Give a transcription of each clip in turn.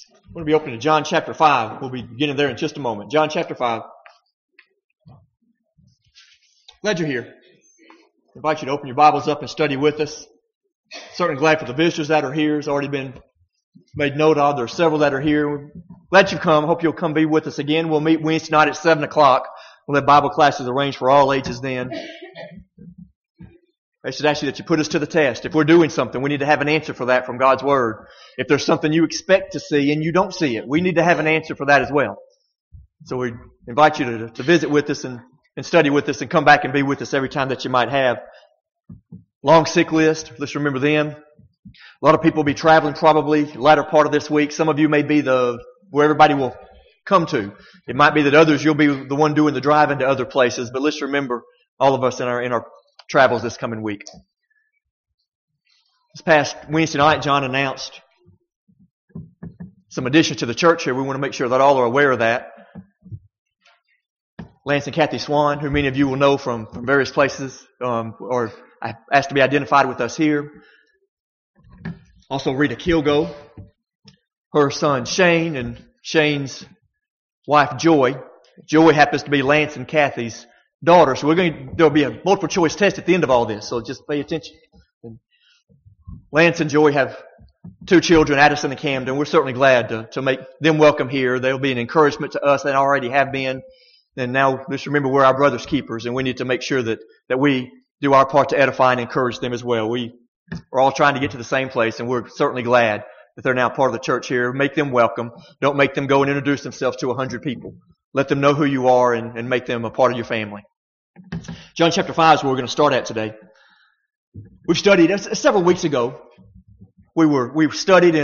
We're going to be opening to John chapter 5. We'll be beginning there in just a moment. John chapter 5. Glad you're here. I invite you to open your Bibles up and study with us. Certainly glad for the visitors that are here. It's already been made note of. There are several that are here. Glad you've come. Hope you'll come be with us again. We'll meet Wednesday night at 7 o'clock. We'll have Bible classes arranged for all ages then. I should ask you that you put us to the test. If we're doing something, we need to have an answer for that from God's Word. If there's something you expect to see and you don't see it, we need to have an answer for that as well. So we invite you to visit with us and study with us and come back and be with us every time that you might have. Long sick list. Let's remember them. A lot of people will be traveling probably the latter part of this week. Some of you may be where everybody will come to. It might be that others, you'll be the one doing the driving to other places. But let's remember all of us in our travels this coming week. This past Wednesday night, John announced some additions to the church here. We want to make sure that all are aware of that. Lance and Kathy Swan, who many of you will know from various places, or asked to be identified with us here. Also Rita Kilgo, her son Shane, and Shane's wife Joy. Joy happens to be Lance and Kathy's daughter. So there'll be a multiple choice test at the end of all this. So just pay attention. And Lance and Joy have 2 children, Addison and Camden. We're certainly glad to make them welcome here. They'll be an encouragement to us. They already have been. And now just remember we're our brother's keepers, and we need to make sure that we do our part to edify and encourage them as well. We are all trying to get to the same place, and we're certainly glad that they're now part of the church here. Make them welcome. Don't make them go and introduce themselves to 100 people. Let them know who you are and make them a part of your family. John chapter 5 is where we're going to start at today. We've studied several weeks ago. We studied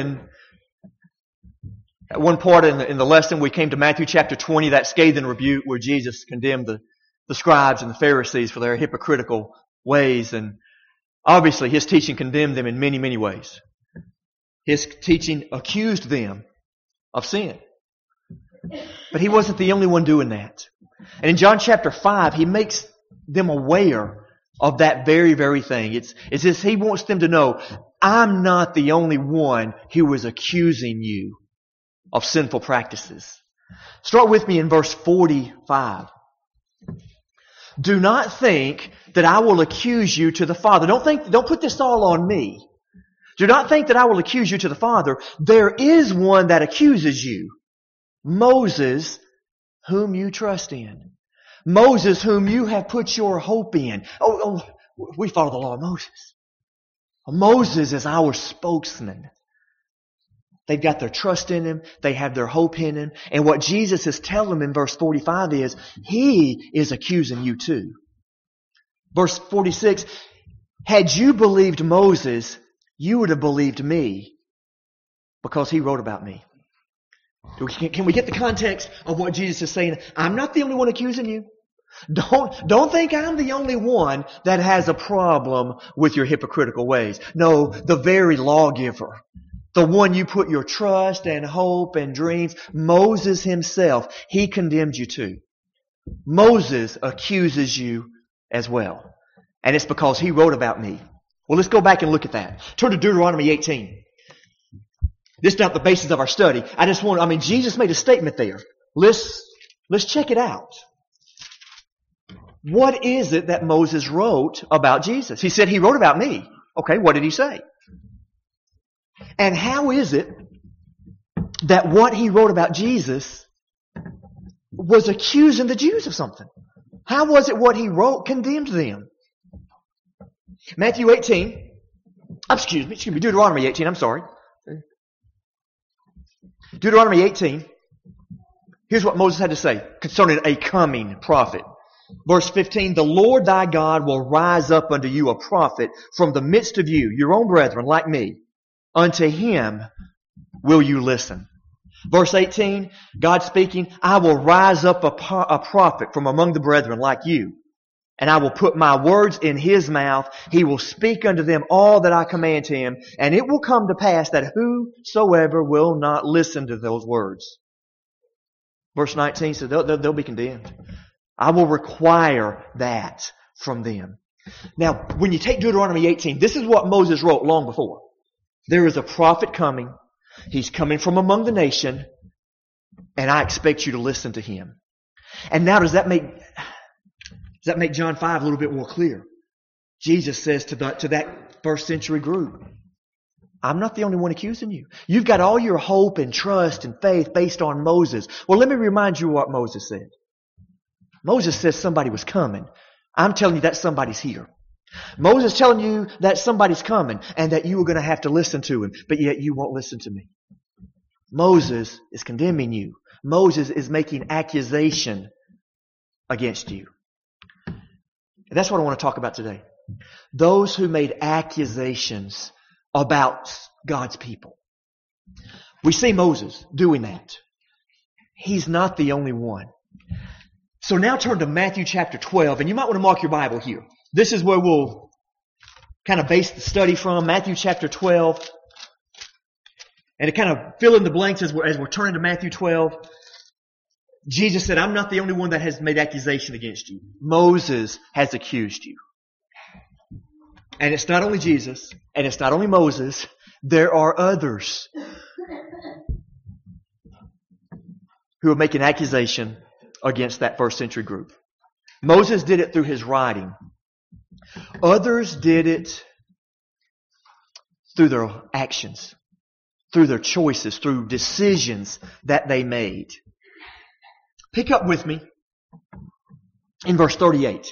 at one part in the lesson we came to Matthew chapter 20, that scathing rebuke where Jesus condemned the scribes and the Pharisees for their hypocritical ways, and obviously his teaching condemned them in many, many ways. His teaching accused them of sin. But he wasn't the only one doing that. And in John chapter 5, he makes them aware of that very, very thing. It's as he wants them to know, I'm not the only one who is accusing you of sinful practices. Start with me in verse 45. Do not think that I will accuse you to the Father. Don't put this all on me. Do not think that I will accuse you to the Father. There is one that accuses you. Moses, whom you trust in. Moses, whom you have put your hope in. We follow the law of Moses. Moses is our spokesman. They've got their trust in him. They have their hope in him. And what Jesus is telling them in verse 45 is, he is accusing you too. Verse 46, had you believed Moses, you would have believed me because he wrote about me. Can we get the context of what Jesus is saying? I'm not the only one accusing you. Don't think I'm the only one that has a problem with your hypocritical ways. No, the very lawgiver, the one you put your trust and hope and dreams, Moses himself, he condemned you too. Moses accuses you as well. And it's because he wrote about me. Well, let's go back and look at that. Turn to Deuteronomy 18. This is not the basis of our study. Jesus made a statement there. Let's check it out. What is it that Moses wrote about Jesus? He said he wrote about me. Okay, what did he say? And how is it that what he wrote about Jesus was accusing the Jews of something? How was it what he wrote condemned them? Matthew 18. Deuteronomy 18, I'm sorry. Deuteronomy 18. Here's what Moses had to say concerning a coming prophet. Verse 15, the Lord thy God will rise up unto you a prophet from the midst of you, your own brethren like me. Unto him will you listen. Verse 18, God speaking, I will rise up a prophet from among the brethren like you. And I will put my words in his mouth. He will speak unto them all that I command him. And it will come to pass that whosoever will not listen to those words. Verse 19 says they'll be condemned. I will require that from them. Now, when you take Deuteronomy 18, this is what Moses wrote long before. There is a prophet coming. He's coming from among the nation, and I expect you to listen to him. And now does that make John 5 a little bit more clear? Jesus says to that first century group, I'm not the only one accusing you. You've got all your hope and trust and faith based on Moses. Well, let me remind you what Moses said. Moses says somebody was coming. I'm telling you that somebody's here. Moses telling you that somebody's coming and that you are going to have to listen to him, but yet you won't listen to me. Moses is condemning you. Moses is making accusation against you. And that's what I want to talk about today. Those who made accusations about God's people. We see Moses doing that. He's not the only one. So now turn to Matthew chapter 12, and you might want to mark your Bible here. This is where we'll kind of base the study from, Matthew chapter 12. And to kind of fill in the blanks as we're turning to Matthew 12, Jesus said, I'm not the only one that has made accusation against you. Moses has accused you. And it's not only Jesus, and it's not only Moses. There are others who are making accusation against that first century group. Moses did it through his writing. Others did it through their actions, through their choices, through decisions that they made. Pick up with me in verse 38.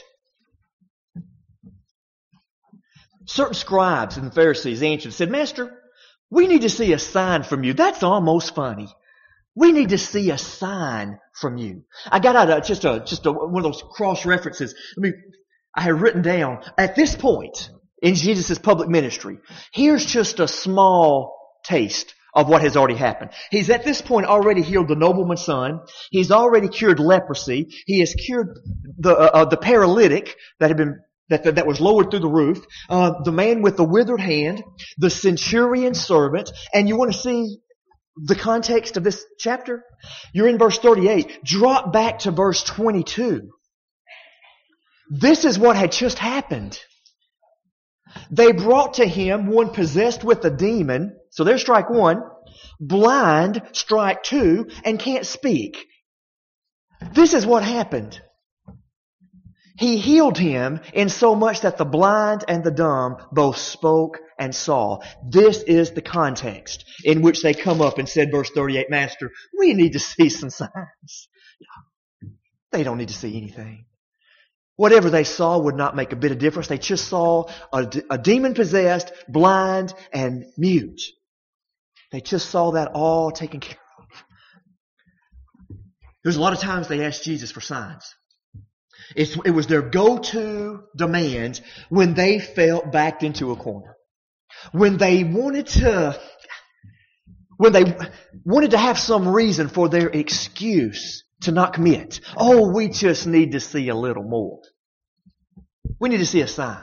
Certain scribes and Pharisees answered and said, Master, we need to see a sign from you. That's almost funny. We need to see a sign from you. I got out just one of those cross references. I had written down at this point in Jesus' public ministry, here's just a small taste of what has already happened. He's at this point already healed the nobleman's son. He's already cured leprosy. He has cured the paralytic that was lowered through the roof, the man with the withered hand, the centurion servant. And you want to see the context of this chapter? You're in verse 38. Drop back to verse 22. This is what had just happened. They brought to him one possessed with a demon. So there's strike one. Blind, strike two, and can't speak. This is what happened. He healed him in so much that the blind and the dumb both spoke and saw. This is the context in which they come up and said, verse 38, Master, we need to see some signs. They don't need to see anything. Whatever they saw would not make a bit of difference. They just saw a demon-possessed, blind, and mute. They just saw that all taken care of. There's a lot of times they asked Jesus for signs. It was their go-to demand when they felt backed into a corner. When they wanted to have some reason for their excuse to not commit. Oh, we just need to see a little more. We need to see a sign.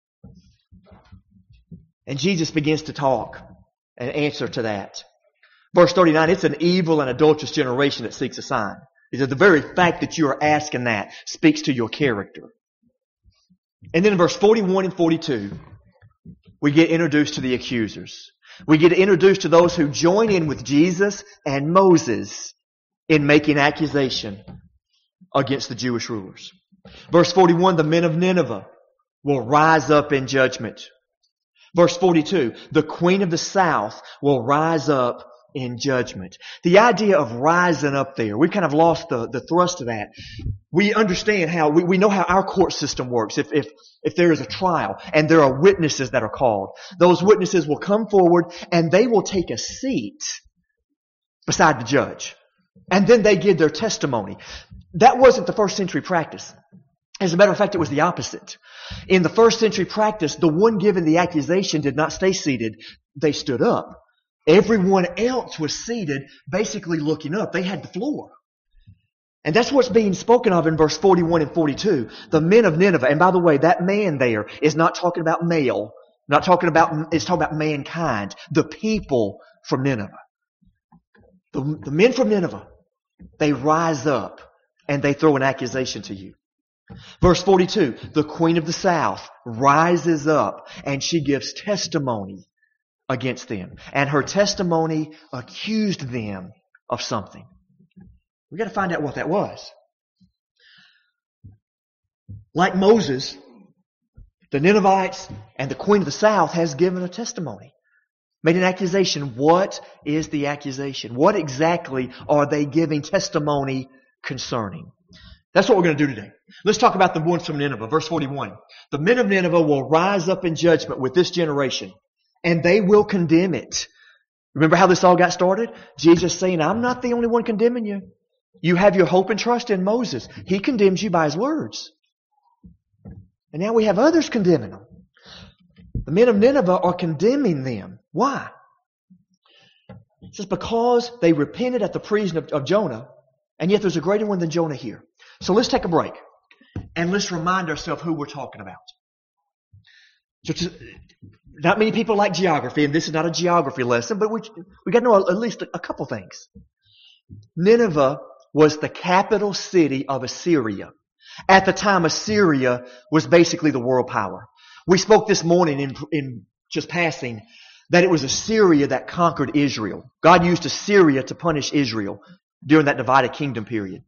And Jesus begins to talk and answer to that. Verse 39, it's an evil and adulterous generation that seeks a sign. He said, the very fact that you are asking that speaks to your character. And then in verse 41 and 42, we get introduced to the accusers. We get introduced to those who join in with Jesus and Moses in making accusation against the Jewish rulers. Verse 41, the men of Nineveh will rise up in judgment. Verse 42, the queen of the south will rise up in judgment. The idea of rising up there, we've kind of lost the thrust of that. We understand how, we know how our court system works. If there is a trial and there are witnesses that are called, those witnesses will come forward and they will take a seat beside the judge. And then they give their testimony. That wasn't the first century practice. As a matter of fact, it was the opposite. In the first century practice, the one given the accusation did not stay seated. They stood up. Everyone else was seated, basically looking up. They had the floor. And that's what's being spoken of in verse 41 and 42. The men of Nineveh. And by the way, that man there is not talking about male. It's talking about mankind. The people from Nineveh. The men from Nineveh. They rise up and they throw an accusation to you. Verse 42. The queen of the south rises up and she gives testimony against them. And her testimony accused them of something. We've got to find out what that was. Like Moses, the Ninevites and the queen of the south has given a testimony, made an accusation. What is the accusation? What exactly are they giving testimony concerning? That's what we're going to do today. Let's talk about the ones from Nineveh. Verse 41. The men of Nineveh will rise up in judgment with this generation, and they will condemn it. Remember how this all got started? Jesus saying, I'm not the only one condemning you. You have your hope and trust in Moses. He condemns you by his words. And now we have others condemning them. The men of Nineveh are condemning them. Why? It says because they repented at the preaching of Jonah, and yet there's a greater one than Jonah here. So let's take a break and let's remind ourselves who we're talking about. So not many people like geography, and this is not a geography lesson, but we got to know at least a couple things. Nineveh was the capital city of Assyria. At the time, Assyria was basically the world power. We spoke this morning in just passing that it was Assyria that conquered Israel. God used Assyria to punish Israel during that divided kingdom period.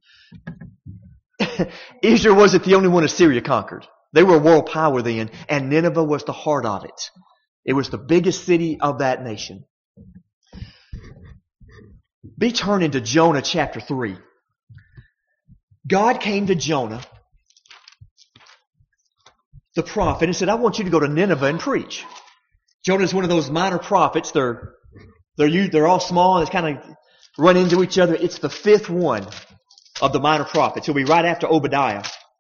Israel wasn't the only one Assyria conquered. They were a world power then, and Nineveh was the heart of it. It was the biggest city of that nation. Be turning to Jonah chapter 3. God came to Jonah, the prophet, and said, I want you to go to Nineveh and preach. Jonah is one of those minor prophets. They're all small and it's kind of run into each other. It's the fifth one of the minor prophets. He'll be right after Obadiah.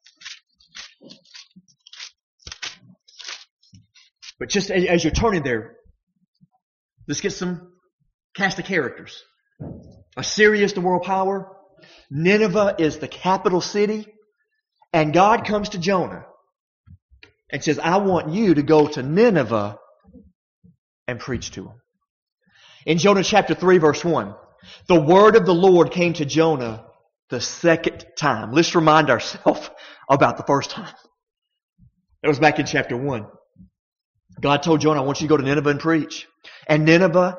But just as you're turning there, let's get some cast of characters. Assyria is the world power. Nineveh is the capital city. And God comes to Jonah and says, I want you to go to Nineveh and preach to them. In Jonah chapter 3 verse 1, the word of the Lord came to Jonah the second time. Let's remind ourselves about the first time. That was back in chapter 1. God told Jonah, I want you to go to Nineveh and preach. And Nineveh,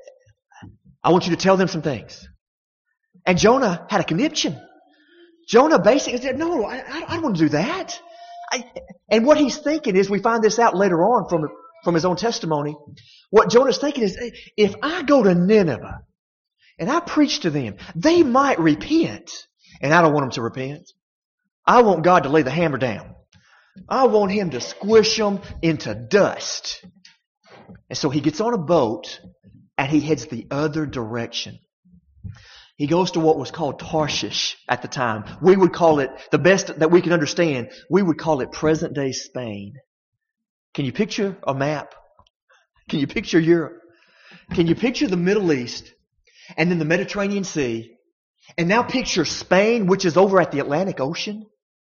I want you to tell them some things. And Jonah had a conniption. Jonah basically said, no, I don't want to do that. And what he's thinking is, we find this out later on from his own testimony. What Jonah's thinking is, if I go to Nineveh and I preach to them, they might repent. And I don't want them to repent. I want God to lay the hammer down. I want him to squish them into dust. And so he gets on a boat and he heads the other direction. He goes to what was called Tarshish at the time. We would call it, the best that we can understand, we would call it present day Spain. Can you picture a map? Can you picture Europe? Can you picture the Middle East and then the Mediterranean Sea? And now picture Spain, which is over at the Atlantic Ocean.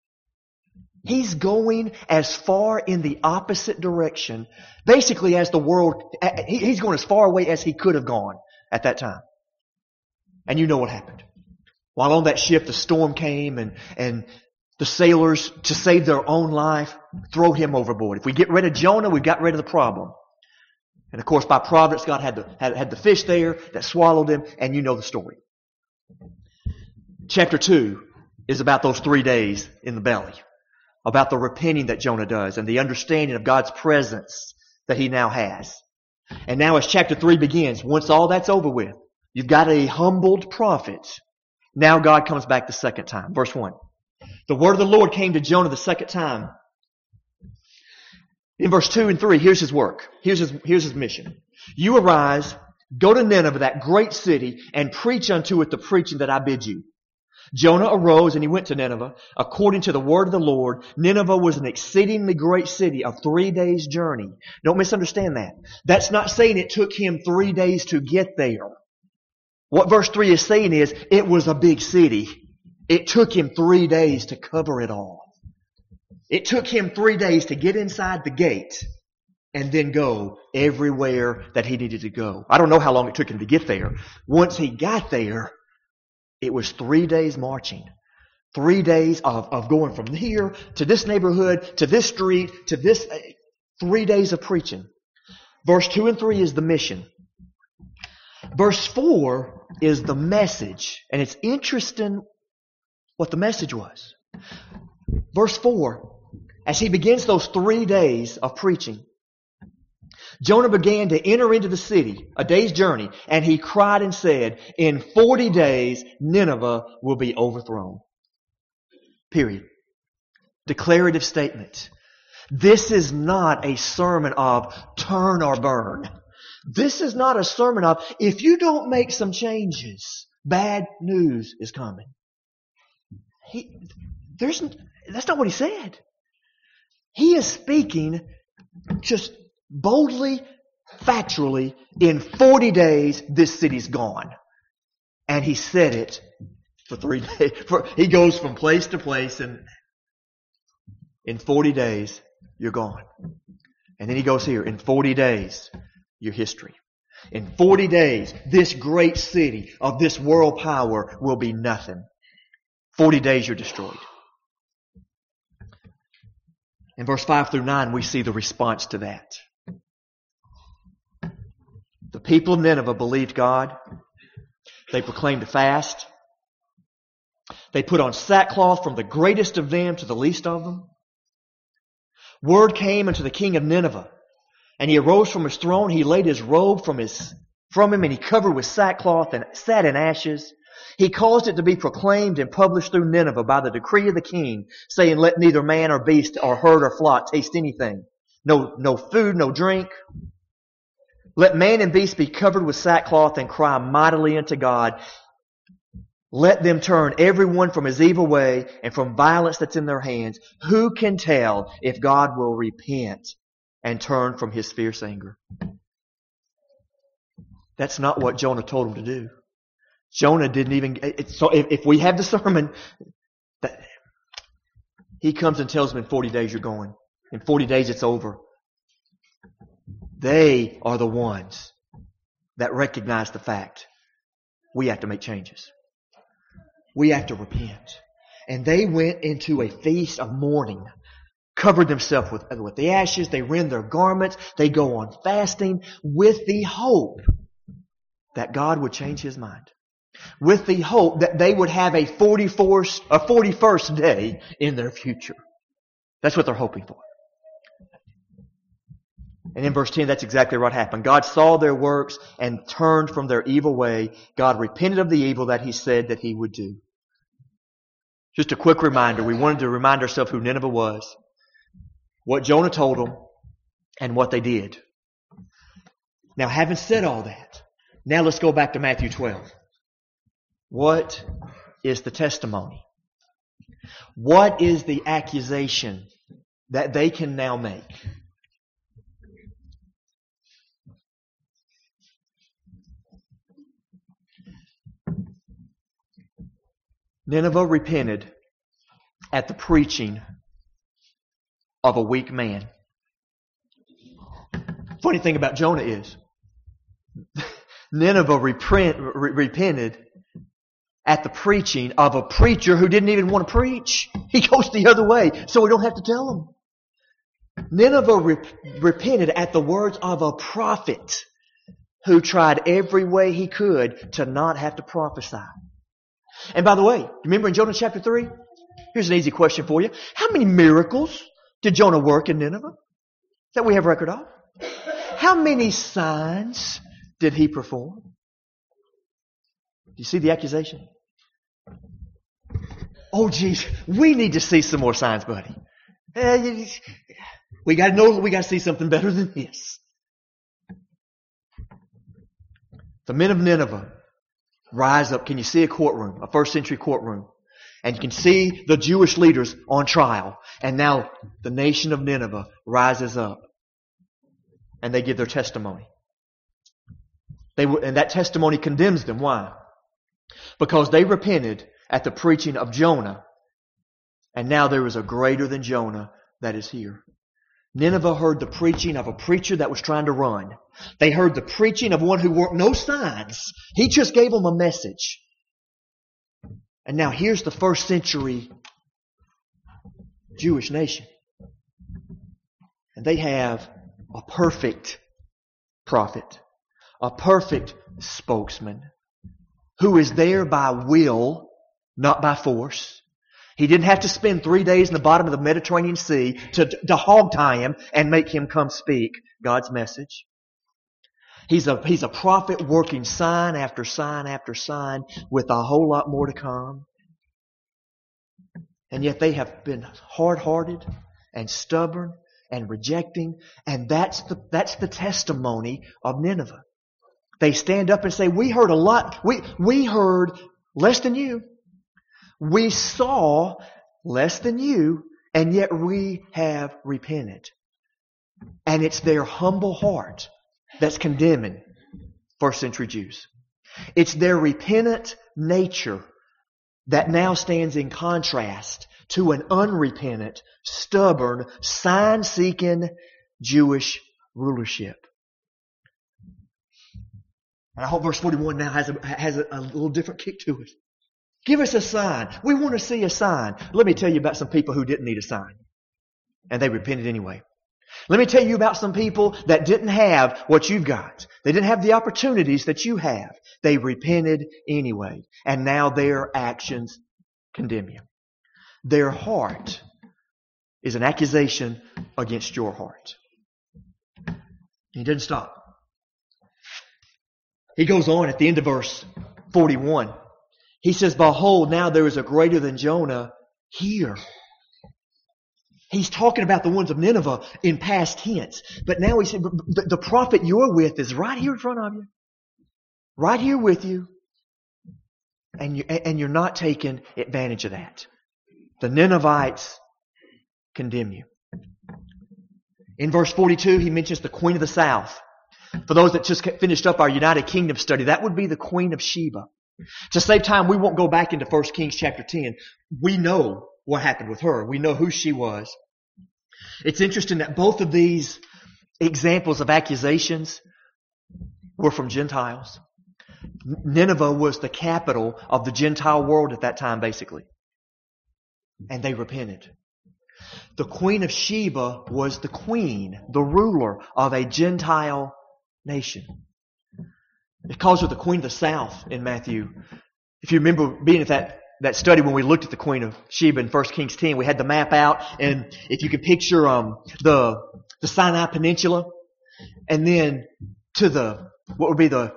He's going as far in the opposite direction, basically as the world, he's going as far away as he could have gone at that time. And you know what happened. While on that ship, the storm came and the sailors, to save their own life, throw him overboard. If we get rid of Jonah, we've got rid of the problem. And of course, by providence, God had the fish there that swallowed him, and you know the story. Chapter 2 is about those 3 days in the belly. About the repenting that Jonah does and the understanding of God's presence that he now has. And now as chapter 3 begins, once all that's over with, you've got a humbled prophet. Now God comes back the second time. Verse 1. The word of the Lord came to Jonah the second time. In verse 2 and 3, here's his work. Here's his mission. You arise, go to Nineveh, that great city, and preach unto it the preaching that I bid you. Jonah arose and he went to Nineveh. According to the word of the Lord, Nineveh was an exceedingly great city of 3 days' journey. Don't misunderstand that. That's not saying it took him 3 days to get there. What verse 3 is saying is, it was a big city. It took him 3 days to cover it all. It took him 3 days to get inside the gate and then go everywhere that he needed to go. I don't know how long it took him to get there. Once he got there, it was 3 days marching. 3 days of going from here to this neighborhood, to this street, to this, 3 days of preaching. Verse 2 and 3 is the mission. Verse 4 is the message. And it's interesting what the message was. Verse 4, as he begins those 3 days of preaching, Jonah began to enter into the city, a day's journey, and he cried and said, in 40 days Nineveh will be overthrown. Period. Declarative statement. This is not a sermon of turn or burn. This is not a sermon of if you don't make some changes, bad news is coming. That's not what he said. He is speaking just boldly, factually, in 40 days this city's gone. And he said it for 3 days. He goes from place to place, and in 40 days you're gone. And then he goes here, in 40 days your history. In 40 days this great city of this world power will be nothing. 40 days you're destroyed. In verse 5 through 9 we see the response to that. The people of Nineveh believed God. They proclaimed a fast. They put on sackcloth from the greatest of them to the least of them. Word came unto the king of Nineveh, and he arose from his throne. He laid his robe from him, and he covered with sackcloth and sat in ashes. He caused it to be proclaimed and published through Nineveh by the decree of the king, saying, let neither man or beast or herd or flock taste anything. No food, no drink. Let man and beast be covered with sackcloth and cry mightily unto God. Let them turn everyone from his evil way and from violence that's in their hands. Who can tell if God will repent and turn from his fierce anger? That's not what Jonah told him to do. Jonah didn't even... So if we have the sermon, he comes and tells them in 40 days you're going. In 40 days it's over. They are the ones that recognize the fact we have to make changes. We have to repent. And they went into a feast of mourning, covered themselves with the ashes. They rend their garments. They go on fasting with the hope that God would change his mind. With the hope that they would have a 41st day in their future. That's what they're hoping for. And in verse 10, that's exactly what happened. God saw their works and turned from their evil way. God repented of the evil that he said that he would do. Just a quick reminder. We wanted to remind ourselves who Nineveh was, what Jonah told them, and what they did. Now, having said all that, now let's go back to Matthew 12. What is the testimony? What is the accusation that they can now make? Nineveh repented at the preaching of a weak man. Funny thing about Jonah is, Nineveh repented at the preaching of a preacher who didn't even want to preach. He goes the other way, so we don't have to tell him. Nineveh repented at the words of a prophet who tried every way he could to not have to prophesy. And by the way, remember in Jonah chapter 3? Here's an easy question for you. How many miracles did Jonah work in Nineveh that we have record of? How many signs did he perform? Do you see the accusation? Oh, geez, we need to see some more signs, buddy. We got to know that we got to see something better than this. The men of Nineveh rise up. Can you see a courtroom, a first century courtroom? And you can see the Jewish leaders on trial. And now the nation of Nineveh rises up. And they give their testimony. And that testimony condemns them. Why? Because they repented at the preaching of Jonah. And now there is a greater than Jonah that is here. Nineveh heard the preaching of a preacher that was trying to run. They heard the preaching of one who worked no signs. He just gave them a message. And now here's the first century Jewish nation. And they have a perfect prophet, a perfect spokesman, who is there by will, not by force. He didn't have to spend 3 days in the bottom of the Mediterranean Sea to hog-tie him and make him come speak God's message. He's a prophet working sign after sign after sign with a whole lot more to come. And yet they have been hard-hearted and stubborn and rejecting. And that's the testimony of Nineveh. They stand up and say, we heard a lot. We heard less than you. We saw less than you. And yet we have repented. And it's their humble heart that's condemning first century Jews. It's their repentant nature that now stands in contrast to an unrepentant, stubborn, sign-seeking Jewish rulership. And I hope verse 41 now has a little different kick to it. Give us a sign. We want to see a sign. Let me tell you about some people who didn't need a sign. And they repented anyway. Let me tell you about some people that didn't have what you've got. They didn't have the opportunities that you have. They repented anyway. And now their actions condemn you. Their heart is an accusation against your heart. He didn't stop. He goes on at the end of verse 41. He says, behold, now there is a greater than Jonah here. He's talking about the ones of Nineveh in past tense. But now he said, the prophet you're with is right here in front of you. Right here with you. And you're not taking advantage of that. The Ninevites condemn you. In verse 42, he mentions the Queen of the South. For those that just finished up our United Kingdom study, that would be the Queen of Sheba. To save time, we won't go back into 1 Kings chapter 10. We know what happened with her. We know who she was. It's interesting that both of these examples of accusations were from Gentiles. Nineveh was the capital of the Gentile world at that time, basically. And they repented. The Queen of Sheba was the queen, the ruler of a Gentile nation. It calls her the Queen of the South in Matthew. If you remember being at that study when we looked at the Queen of Sheba in 1 Kings 10, we had the map out, and if you could picture the Sinai Peninsula, and then to what would be the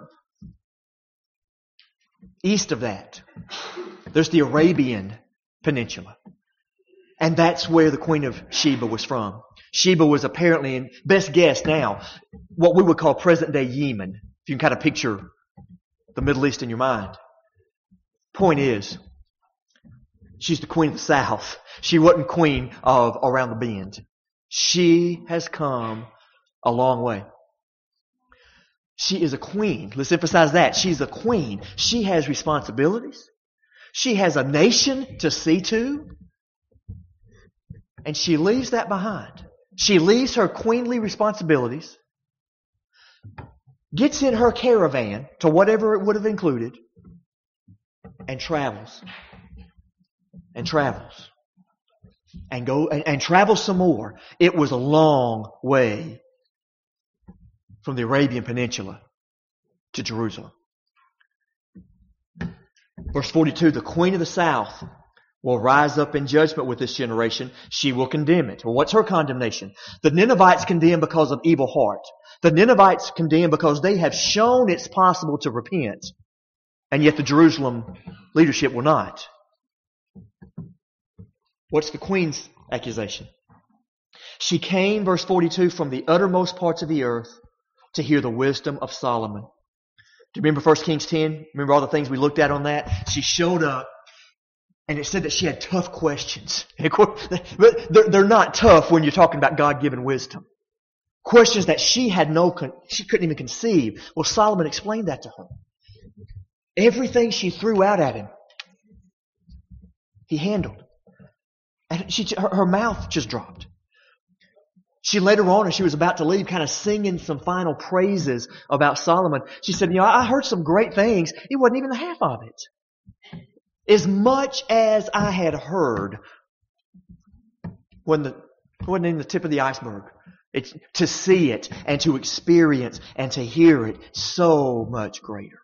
east of that, there's the Arabian Peninsula. And that's where the Queen of Sheba was from. Sheba was apparently, in best guess now, what we would call present-day Yemen. If you can kind of picture the Middle East in your mind. Point is, she's the Queen of the South. She wasn't queen of around the bend. She has come a long way. She is a queen. Let's emphasize that. She's a queen. She has responsibilities. She has a nation to see to. And she leaves that behind. She leaves her queenly responsibilities, gets in her caravan to whatever it would have included, and travels. And travels. And travels some more. It was a long way from the Arabian Peninsula to Jerusalem. Verse 42, the Queen of the South will rise up in judgment with this generation. She will condemn it. Well, what's her condemnation? The Ninevites condemn because of evil heart. The Ninevites condemn because they have shown it's possible to repent. And yet the Jerusalem leadership will not. What's the queen's accusation? She came, verse 42, from the uttermost parts of the earth to hear the wisdom of Solomon. Do you remember 1 Kings 10? Remember all the things we looked at on that? She showed up, and it said that she had tough questions. But they're not tough when you're talking about God-given wisdom. Questions that she couldn't even conceive. Well, Solomon explained that to her. Everything she threw out at him, he handled. And her mouth just dropped. She later on, as she was about to leave, kind of singing some final praises about Solomon. She said, I heard some great things. It wasn't even the half of it. As much as I had heard, it wasn't even the tip of the iceberg. It's to see it and to experience and to hear it so much greater.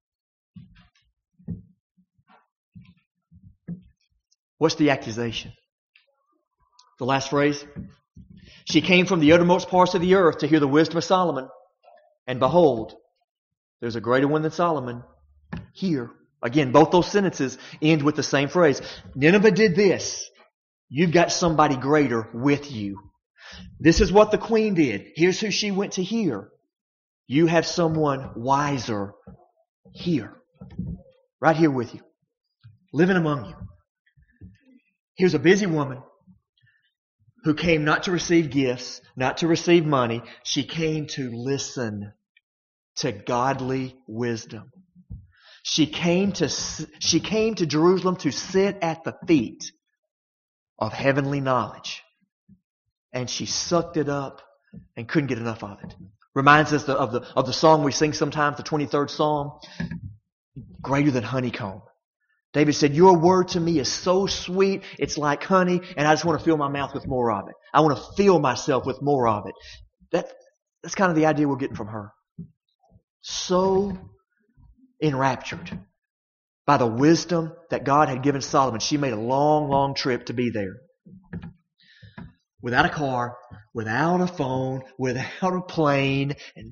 What's the accusation? The last phrase? She came from the uttermost parts of the earth to hear the wisdom of Solomon. And behold, there's a greater one than Solomon here. Again, both those sentences end with the same phrase. Nineveh did this. You've got somebody greater with you. This is what the queen did. Here's who she went to hear. You have someone wiser here. Right here with you. Living among you. Here's a busy woman who came not to receive gifts, not to receive money. She came to listen to godly wisdom. She came to Jerusalem to sit at the feet of heavenly knowledge. And she sucked it up and couldn't get enough of it. Reminds us of the song we sing sometimes, the 23rd Psalm. Greater than honeycomb. David said, your word to me is so sweet, it's like honey, and I just want to fill my mouth with more of it. I want to fill myself with more of it. That's kind of the idea we're getting from her. So enraptured by the wisdom that God had given Solomon. She made a long, long trip to be there. Without a car, without a phone, without a plane. And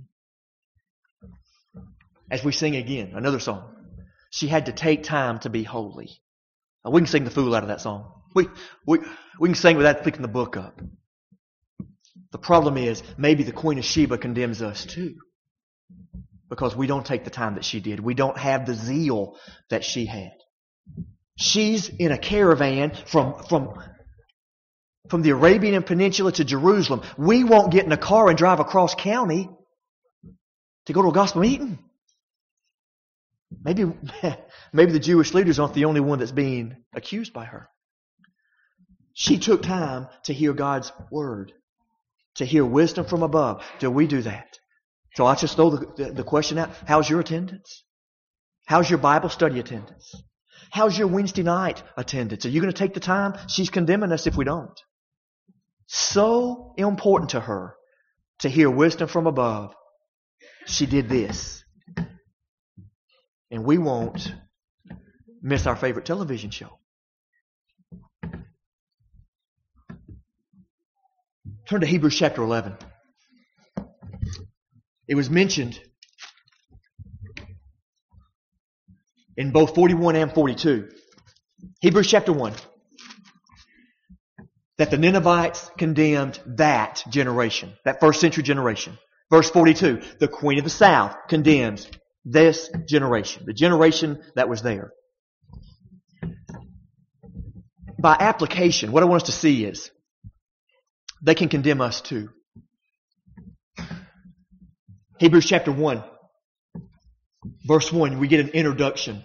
as we sing again, another song, she had to take time to be holy. Now, we can sing the fool out of that song. We can sing without picking the book up. The problem is, maybe the Queen of Sheba condemns us too. Because we don't take the time that she did. We don't have the zeal that she had. She's in a caravan from the Arabian Peninsula to Jerusalem. We won't get in a car and drive across county to go to a gospel meeting. Maybe the Jewish leaders aren't the only one that's being accused by her. She took time to hear God's word, to hear wisdom from above. Do we do that? So I'll just throw the question out. How's your attendance? How's your Bible study attendance? How's your Wednesday night attendance? Are you going to take the time? She's condemning us if we don't. So important to her to hear wisdom from above. She did this. And we won't miss our favorite television show. Turn to Hebrews chapter 11. It was mentioned in both 41 and 42. Hebrews chapter 1. That the Ninevites condemned that generation, that first century generation. Verse 42. The queen of the south condemns this generation, the generation that was there. By application, what I want us to see is they can condemn us too. Hebrews chapter 1, verse 1, we get an introduction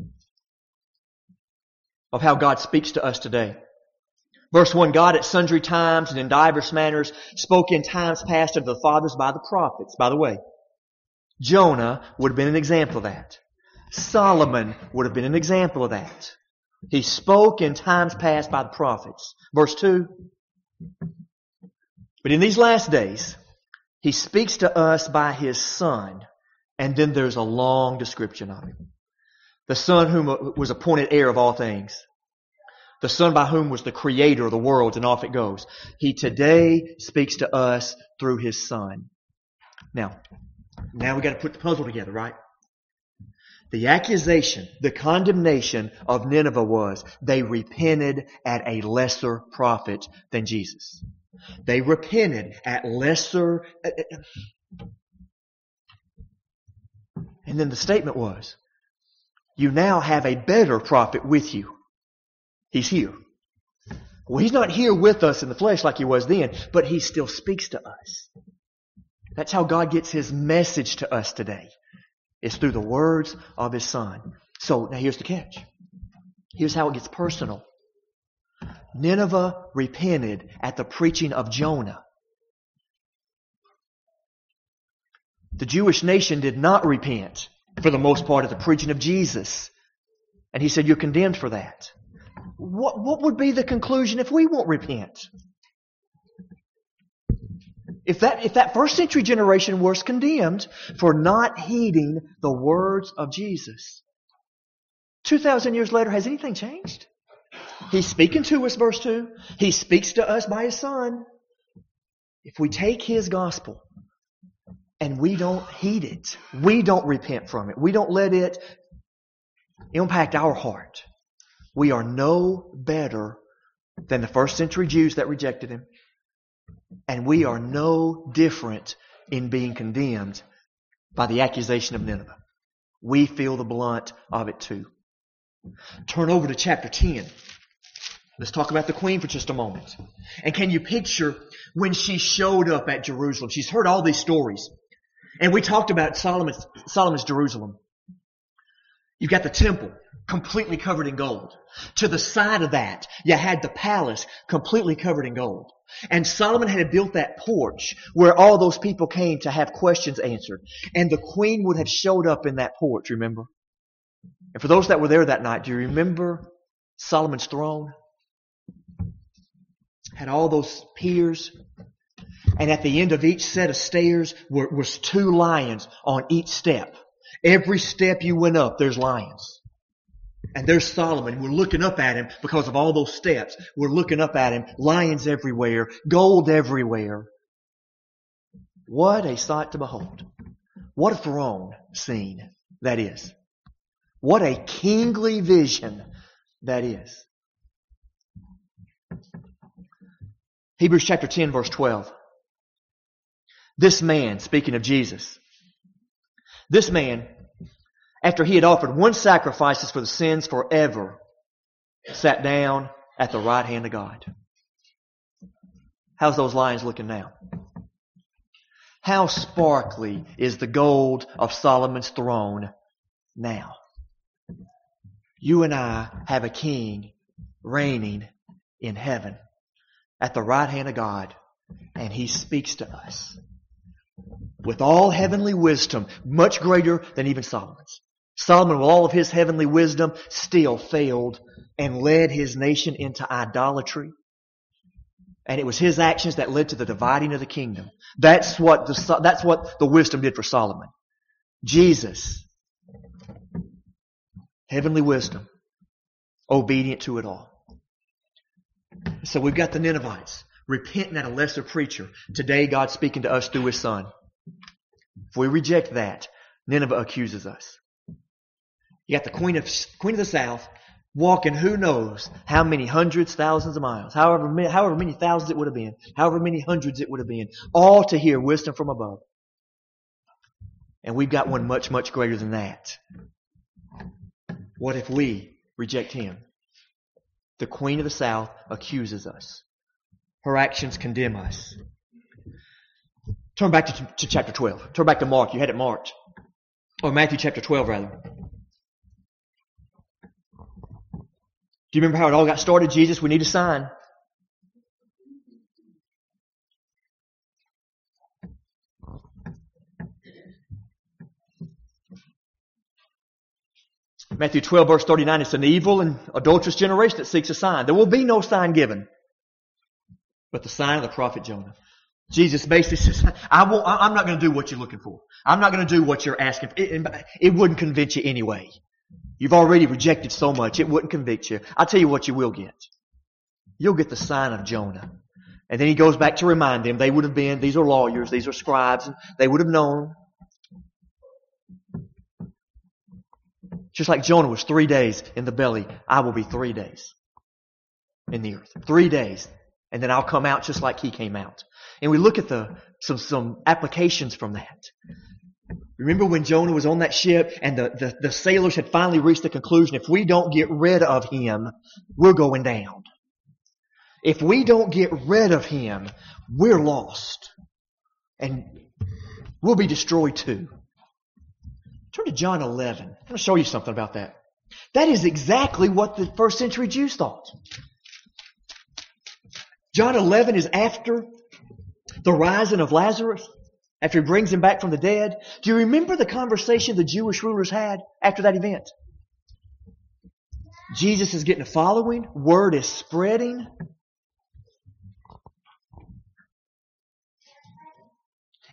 of how God speaks to us today. Verse 1, God at sundry times and in divers manners spoke in times past unto the fathers by the prophets. By the way, Jonah would have been an example of that. Solomon would have been an example of that. He spoke in times past by the prophets. Verse 2, but in these last days, He speaks to us by His Son. And then there's a long description of Him. The Son whom was appointed heir of all things. The Son by whom was the creator of the worlds, and off it goes. He today speaks to us through His Son. Now we got to put the puzzle together, right? The accusation, the condemnation of Nineveh was they repented at a lesser prophet than Jesus. They repented at lesser... And then the statement was, you now have a better prophet with you. He's here. Well, He's not here with us in the flesh like He was then, but He still speaks to us. That's how God gets His message to us today. It's through the words of His Son. So now here's the catch. Here's how it gets personal. Nineveh repented at the preaching of Jonah. The Jewish nation did not repent, for the most part, at the preaching of Jesus. And He said, you're condemned for that. What would be the conclusion if we won't repent? If that first century generation was condemned for not heeding the words of Jesus, 2,000 years later, has anything changed? He's speaking to us, verse 2. He speaks to us by His Son. If we take His gospel and we don't heed it, we don't repent from it, we don't let it impact our heart, we are no better than the first century Jews that rejected Him. And we are no different in being condemned by the accusation of Nineveh. We feel the blunt of it too. Turn over to chapter 10. Let's talk about the queen for just a moment. And can you picture when she showed up at Jerusalem? She's heard all these stories. And we talked about Solomon's Jerusalem. You've got the temple completely covered in gold. To the side of that, you had the palace completely covered in gold. And Solomon had built that porch where all those people came to have questions answered. And the queen would have showed up in that porch, remember? And for those that were there that night, do you remember Solomon's throne? Had all those piers. And at the end of each set of stairs was 2 lions on each step. Every step you went up, there's lions. And there's Solomon. We're looking up at him because of all those steps. We're looking up at him. Lions everywhere. Gold everywhere. What a sight to behold. What a throne scene that is. What a kingly vision that is. Hebrews chapter 10 verse 12. This man, speaking of Jesus, this man, after he had offered one sacrifice for the sins forever, sat down at the right hand of God. How's those lions looking now? How sparkly is the gold of Solomon's throne now? You and I have a king reigning in heaven at the right hand of God, and He speaks to us with all heavenly wisdom, much greater than even Solomon's. Solomon, with all of his heavenly wisdom, still failed and led his nation into idolatry. And it was his actions that led to the dividing of the kingdom. That's what the wisdom did for Solomon. Jesus, heavenly wisdom, obedient to it all. So we've got the Ninevites repenting at a lesser preacher. Today God's speaking to us through His Son. If we reject that, Nineveh accuses us. You got the queen of the south walking who knows how many hundreds, thousands of miles, however many thousands it would have been, however many hundreds it would have been, all to hear wisdom from above. And we've got one much, much greater than that. What if we reject Him? The queen of the south accuses us. Her actions condemn us. Turn back to chapter 12. Turn back to Mark. You had it marked. Or Matthew chapter 12, rather. Do you remember how it all got started? Jesus, we need a sign. Matthew 12 verse 39, it's an evil and adulterous generation that seeks a sign. There will be no sign given but the sign of the prophet Jonah. Jesus basically says, I'm not going to do what you're looking for. I'm not going to do what you're asking for. It wouldn't convince you anyway. You've already rejected so much, it wouldn't convict you. I'll tell you what you will get. You'll get the sign of Jonah. And then He goes back to remind them, they would have been, these are lawyers, these are scribes, and they would have known. Just like Jonah was 3 days in the belly, I will be 3 days in the earth. 3 days. And then I'll come out just like He came out. And we look at some applications from that. Remember when Jonah was on that ship and the sailors had finally reached the conclusion, if we don't get rid of him, we're going down. If we don't get rid of him, we're lost. And we'll be destroyed too. Turn to John 11. I'm going to show you something about that. That is exactly what the first century Jews thought. John 11 is after the rising of Lazarus, after He brings him back from the dead. Do you remember the conversation the Jewish rulers had after that event? Jesus is getting a following. Word is spreading.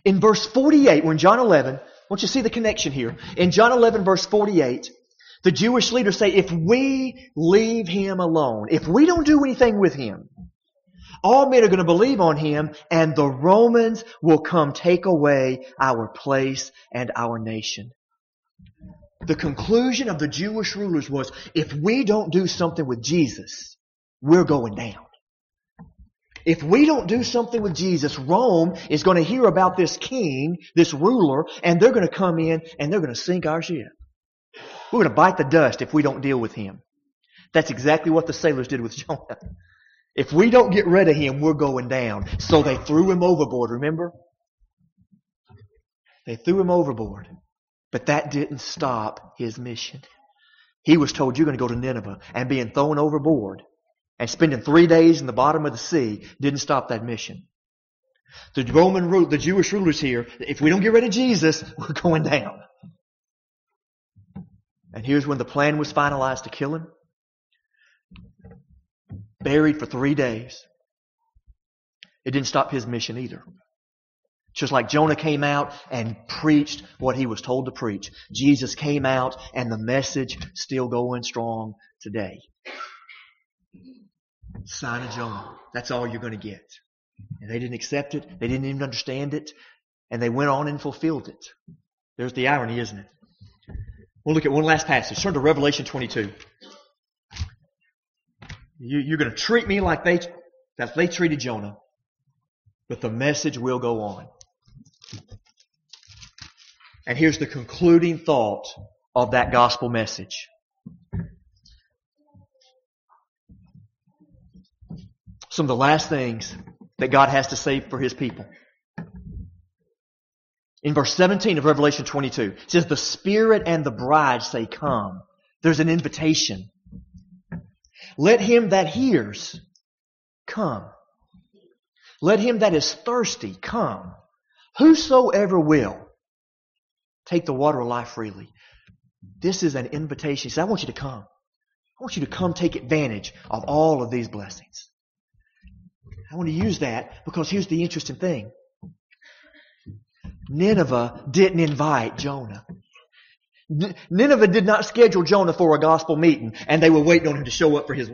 In verse 48, we're in John 11. I want you to see the connection here. In John 11, verse 48, the Jewish leaders say, if we leave him alone, if we don't do anything with him, all men are going to believe on him, and the Romans will come take away our place and our nation. The conclusion of the Jewish rulers was, if we don't do something with Jesus, we're going down. If we don't do something with Jesus, Rome is going to hear about this king, this ruler, and they're going to come in and they're going to sink our ship. We're going to bite the dust if we don't deal with him. That's exactly what the sailors did with Jonah. If we don't get rid of him, we're going down. So they threw him overboard, remember? They threw him overboard. But that didn't stop his mission. He was told, you're going to go to Nineveh, and being thrown overboard and spending 3 days in the bottom of the sea didn't stop that mission. The Jewish rulers here, if we don't get rid of Jesus, we're going down. And here's when the plan was finalized to kill him. Buried for 3 days. It didn't stop his mission either. Just like Jonah came out and preached what he was told to preach, Jesus came out and the message still going strong today. Sign of Jonah. That's all you're going to get. And they didn't accept it. They didn't even understand it. And they went on and fulfilled it. There's the irony, isn't it? We'll look at one last passage. Turn to Revelation 22. You're going to treat me like they treated Jonah. But the message will go on. And here's the concluding thought of that gospel message. Some of the last things that God has to say for his people. In verse 17 of Revelation 22, it says, the Spirit and the bride say, come. There's an invitation. Let him that hears come. Let him that is thirsty come. Whosoever will take the water of life freely. This is an invitation. He said, I want you to come. I want you to come take advantage of all of these blessings. I want to use that because here's the interesting thing. Nineveh didn't invite Jonah. Nineveh did not schedule Jonah for a gospel meeting and they were waiting on him to show up for his...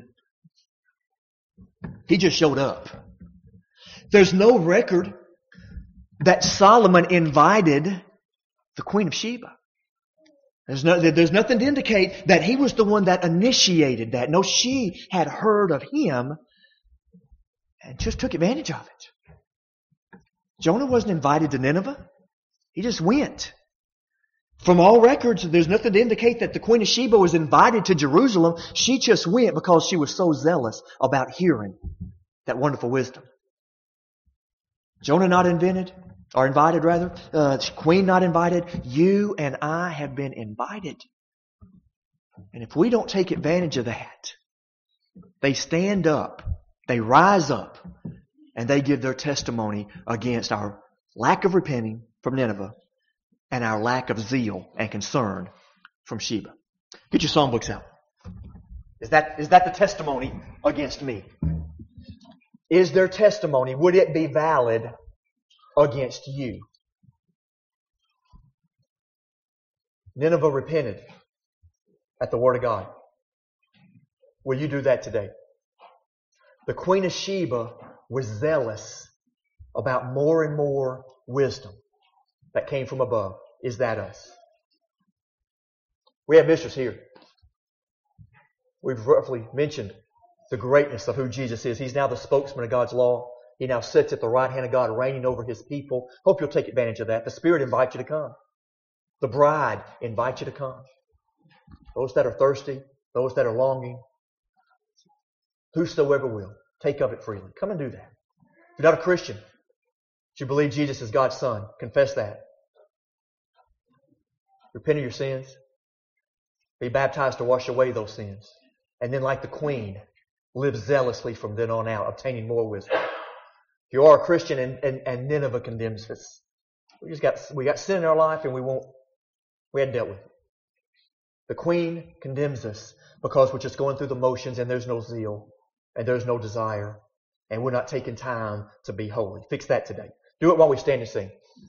He just showed up. There's no record that Solomon invited the Queen of Sheba. There's nothing to indicate that he was the one that initiated that. No, she had heard of him and just took advantage of it. Jonah wasn't invited to Nineveh. He just went. From all records, there's nothing to indicate that the Queen of Sheba was invited to Jerusalem. She just went because she was so zealous about hearing that wonderful wisdom. Jonah not invited. Queen not invited. You and I have been invited. And if we don't take advantage of that, they stand up, they rise up, and they give their testimony against our lack of repenting from Nineveh and our lack of zeal and concern from Sheba. Get your songbooks out. Is that the testimony against me? Is their testimony, would it be valid against you? Nineveh repented at the Word of God. Will you do that today? The Queen of Sheba was zealous about more and more wisdom that came from above. Is that us? We have ministers here. We've roughly mentioned the greatness of who Jesus is. He's now the spokesman of God's law. He now sits at the right hand of God, reigning over His people. Hope you'll take advantage of that. The Spirit invites you to come. The bride invites you to come. Those that are thirsty, those that are longing, whosoever will, take of it freely. Come and do that. If you're not a Christian, but you believe Jesus is God's Son, confess that. Repent of your sins. Be baptized to wash away those sins. And then like the Queen, live zealously from then on out, obtaining more wisdom. If you are a Christian and Nineveh condemns us, we got sin in our life and we hadn't dealt with it. The Queen condemns us because we're just going through the motions and there's no zeal and there's no desire and we're not taking time to be holy. Fix that today. Do it while we stand and sing.